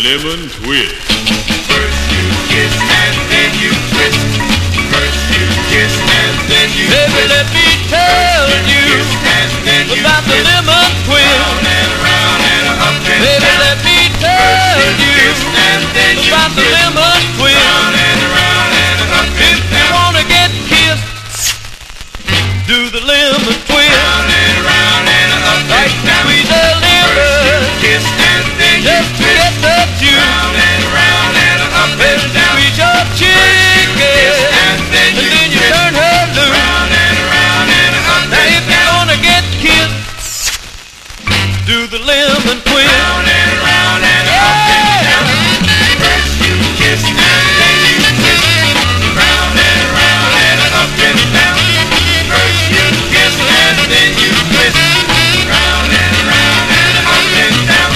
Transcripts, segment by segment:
lemon twist. First you kiss and then you twist. First you kiss and then you twist. Baby, let me tell you about the lemon twist. Round and around and up and Baby, down. let me tell you And then you about the twist. lemon twist. Round and around and up If and you down. wanna get kissed, do the lemon twist. Round and around and up Right and down. between the First you lemon, kiss and then you just to twist. get the juice. Round and around and up Baby, and down. squeeze your chicken, and then you you twist. turn her loose. Round and around and up Now and if you're down. gonna get kissed, do the lemon twist. Round and around and up and down. First you kiss and then you twist. Round and around and up and down. First you kiss and then you twist. Round and around and up and down.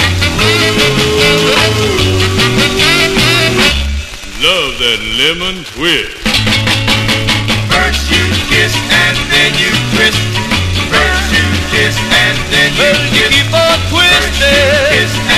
Love that lemon twist. First you kiss and then you twist. First you kiss and then you Well, you kiss. keep on First you twisting. kiss